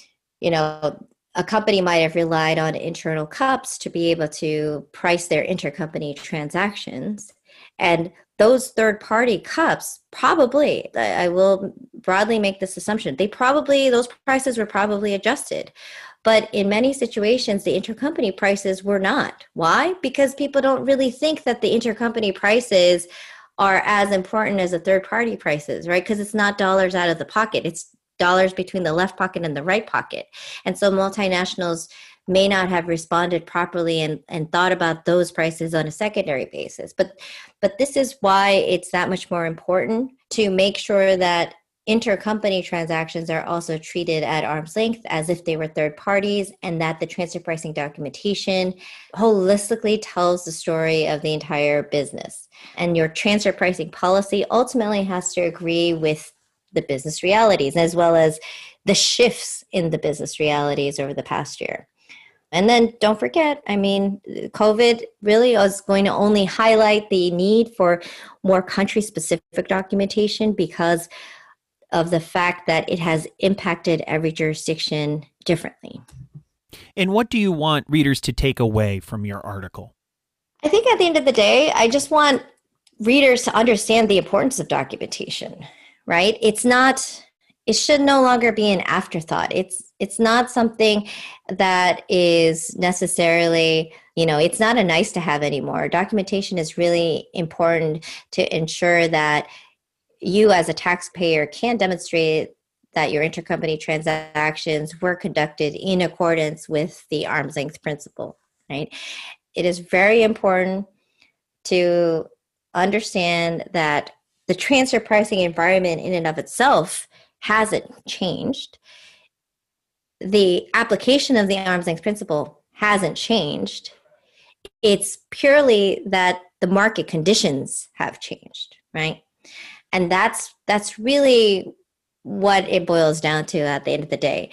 a company might have relied on internal cups to be able to price their intercompany transactions. And those third-party cups probably, I will broadly make this assumption, those prices were probably adjusted. But in many situations, the intercompany prices were not. Why? Because people don't really think that the intercompany prices are as important as the third-party prices, right? Because it's not dollars out of the pocket. It's dollars between the left pocket and the right pocket. And so multinationals may not have responded properly and thought about those prices on a secondary basis. But this is why it's that much more important to make sure that intercompany transactions are also treated at arm's length as if they were third parties, and that the transfer pricing documentation holistically tells the story of the entire business. And your transfer pricing policy ultimately has to agree with the business realities as well as the shifts in the business realities over the past year. And then don't forget, I mean, COVID really is going to only highlight the need for more country-specific documentation because of the fact that it has impacted every jurisdiction differently. And what do you want readers to take away from your article? I think at the end of the day, I just want readers to understand the importance of documentation, right? It should no longer be an afterthought. It's not something that is necessarily, it's not a nice to have anymore. Documentation is really important to ensure that you as a taxpayer can demonstrate that your intercompany transactions were conducted in accordance with the arm's length principle, right? It is very important to understand that the transfer pricing environment in and of itself hasn't changed. The application of the arm's length principle hasn't changed. It's purely that the market conditions have changed, right? And that's really what it boils down to at the end of the day.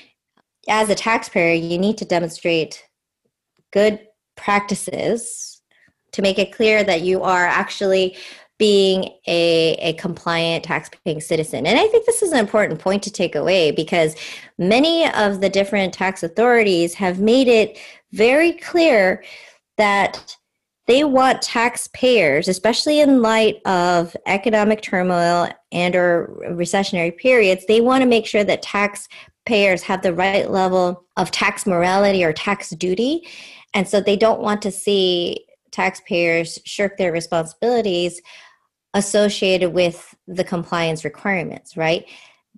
As a taxpayer, you need to demonstrate good practices to make it clear that you are actually being a compliant tax-paying citizen. And I think this is an important point to take away because many of the different tax authorities have made it very clear that they want taxpayers, especially in light of economic turmoil and or recessionary periods, they want to make sure that taxpayers have the right level of tax morality or tax duty. And so they don't want to see taxpayers shirk their responsibilities associated with the compliance requirements, right?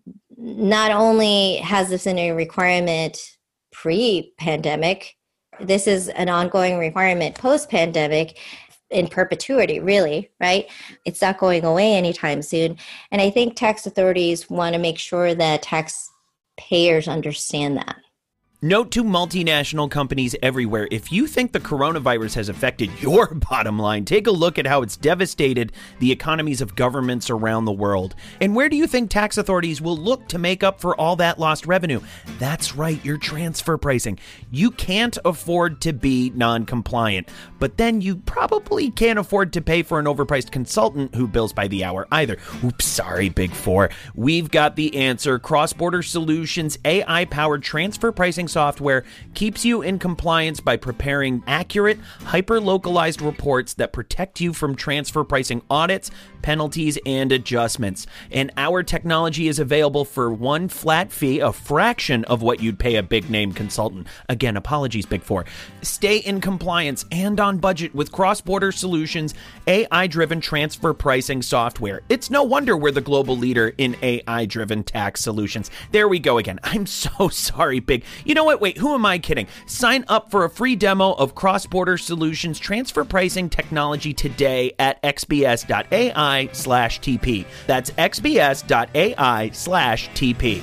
Not only has this been a requirement pre-pandemic, this is an ongoing requirement post-pandemic in perpetuity, really, right? It's not going away anytime soon. And I think tax authorities want to make sure that taxpayers understand that. Note to multinational companies everywhere, if you think the coronavirus has affected your bottom line, take a look at how it's devastated the economies of governments around the world. And where do you think tax authorities will look to make up for all that lost revenue? That's right, your transfer pricing. You can't afford to be non-compliant, but then you probably can't afford to pay for an overpriced consultant who bills by the hour either. Oops, sorry, Big Four. We've got the answer. Cross-Border Solutions AI-powered transfer pricing software keeps you in compliance by preparing accurate, hyper-localized reports that protect you from transfer pricing audits, penalties, and adjustments. And our technology is available for one flat fee, a fraction of what you'd pay a big-name consultant. Again, apologies, Big Four. Stay in compliance and on budget with Cross-Border Solutions AI-driven transfer pricing software. It's no wonder we're the global leader in AI-driven tax solutions. There we go again. I'm so sorry, Big. You know what? Wait, who am I kidding? Sign up for a free demo of Cross-Border Solutions transfer pricing technology today at xbs.ai/TP. That's xbs.ai/TP.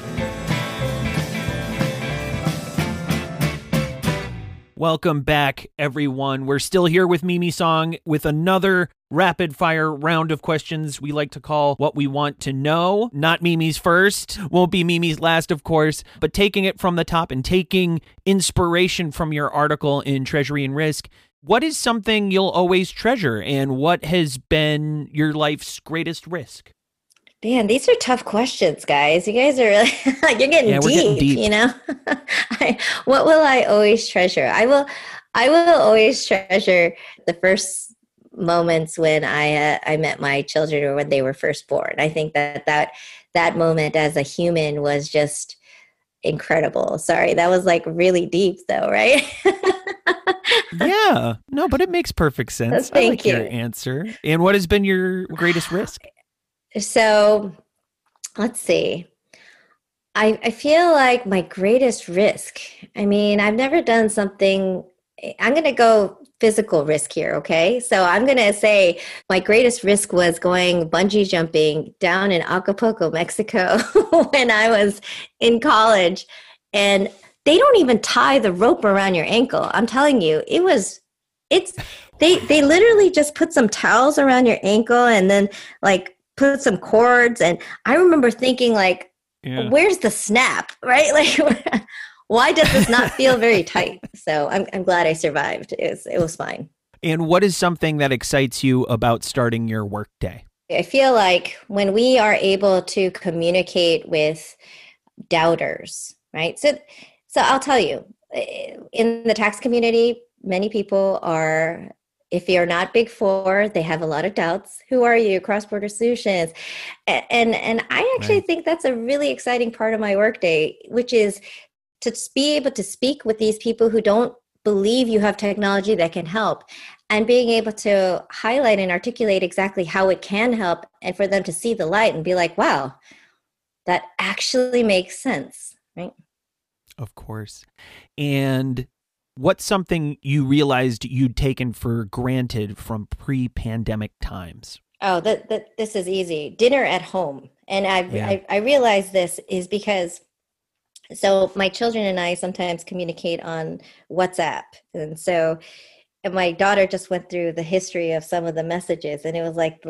Welcome back, everyone. We're still here with Mimi Song with another rapid fire round of questions we like to call What We Want to Know. Not Mimi's first, won't be Mimi's last, of course, but taking it from the top and taking inspiration from your article in Treasury and Risk. What is something you'll always treasure, and what has been your life's greatest risk? Man, these are tough questions, guys. You guys are really, you're getting deep, you know? What will I always treasure? I will always treasure the first moments when I met my children or when they were first born. I think that moment as a human was just incredible. Sorry, that was like really deep though, right? Yeah, no, but it makes perfect sense. Thank I like you. your answer. And what has been your greatest risk? So let's see. I feel like my greatest risk, I mean, I've never done something, I'm going to go physical risk here, okay? So I'm going to say my greatest risk was going bungee jumping down in Acapulco, Mexico when I was in college. And they don't even tie the rope around your ankle. I'm telling you, they literally just put some towels around your ankle and then like put some cords. And I remember thinking like, yeah. Where's the snap, right? Like, why does this not feel very tight? So I'm glad I survived. It was fine. And what is something that excites you about starting your workday? I feel like when we are able to communicate with doubters, right? So I'll tell you, in the tax community, many people are, if you're not Big Four, they have a lot of doubts. Who are you? Cross-border solutions. And I actually think that's a really exciting part of my workday, which is to be able to speak with these people who don't believe you have technology that can help, and being able to highlight and articulate exactly how it can help, and for them to see the light and be like, wow, that actually makes sense, right? Of course. And what's something you realized you'd taken for granted from pre-pandemic times? Oh, this is easy. Dinner at home. And I realized this is because, so my children and I sometimes communicate on WhatsApp. And so my daughter just went through the history of some of the messages, and it was like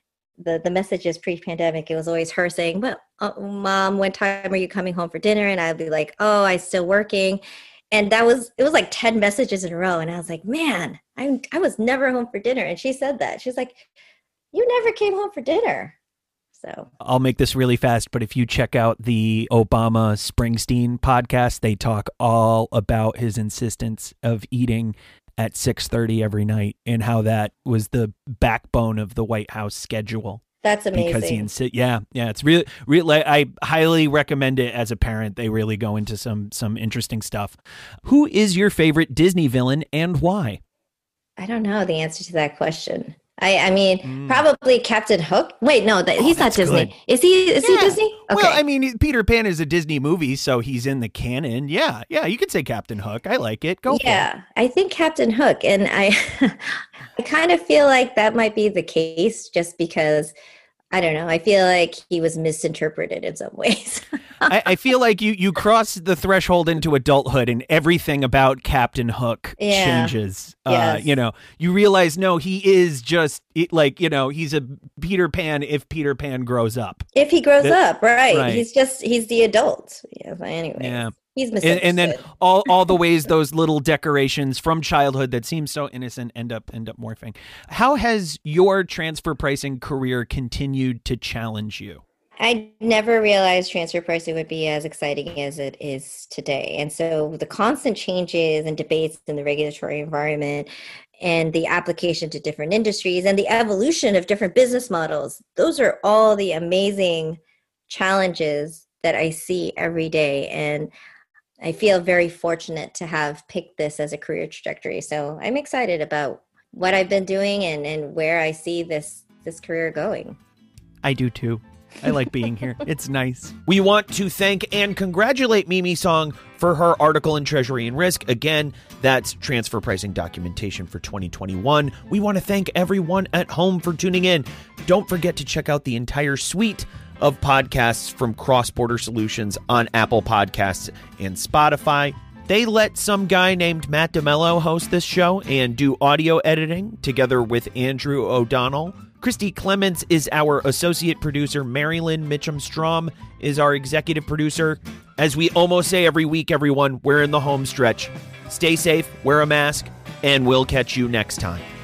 the messages pre-pandemic, it was always her saying, well, Mom, what time are you coming home for dinner? And I'd be like, oh, I'm still working. And it was like 10 messages in a row. And I was like, man, I was never home for dinner. And she said that. She's like, you never came home for dinner. So I'll make this really fast, but if you check out the Obama Springsteen podcast, they talk all about his insistence of eating at 6:30 every night and how that was the backbone of the White House schedule. That's amazing. Because it's really, I highly recommend it as a parent. They really go into some interesting stuff. Who is your favorite Disney villain and why? I don't know the answer to that question. I mean, probably Captain Hook. Wait, no, he's not Disney. Good. Is he Disney? Okay. Well, I mean, Peter Pan is a Disney movie, so he's in the canon. Yeah, you could say Captain Hook. I like it. Go for it. Yeah, I think Captain Hook. And I kind of feel like that might be the case just because, I don't know, I feel like he was misinterpreted in some ways. I feel like you cross the threshold into adulthood and everything about Captain Hook changes. Yes. You realize, no, he is just he's a Peter Pan if Peter Pan grows up. If he grows up, right. He's the adult. Yeah, but anyway. Yeah. He's misunderstood. And then all the ways those little decorations from childhood that seem so innocent end up morphing. How has your transfer pricing career continued to challenge you? I never realized transfer pricing would be as exciting as it is today. And so the constant changes and debates in the regulatory environment and the application to different industries and the evolution of different business models, those are all the amazing challenges that I see every day. And I feel very fortunate to have picked this as a career trajectory. So I'm excited about what I've been doing and where I see this career going. I do too. I like being here. It's nice. We want to thank and congratulate Mimi Song for her article in Treasury and Risk. Again, that's transfer pricing documentation for 2021. We want to thank everyone at home for tuning in. Don't forget to check out the entire suite of podcasts from Cross Border Solutions on Apple Podcasts and Spotify. They let some guy named Matt DeMello host this show and do audio editing together with Andrew O'Donnell. Christy Clements is our associate producer. Marilyn Mitchum-Strom is our executive producer. As we almost say every week, everyone, we're in the home stretch. Stay safe, wear a mask, and we'll catch you next time.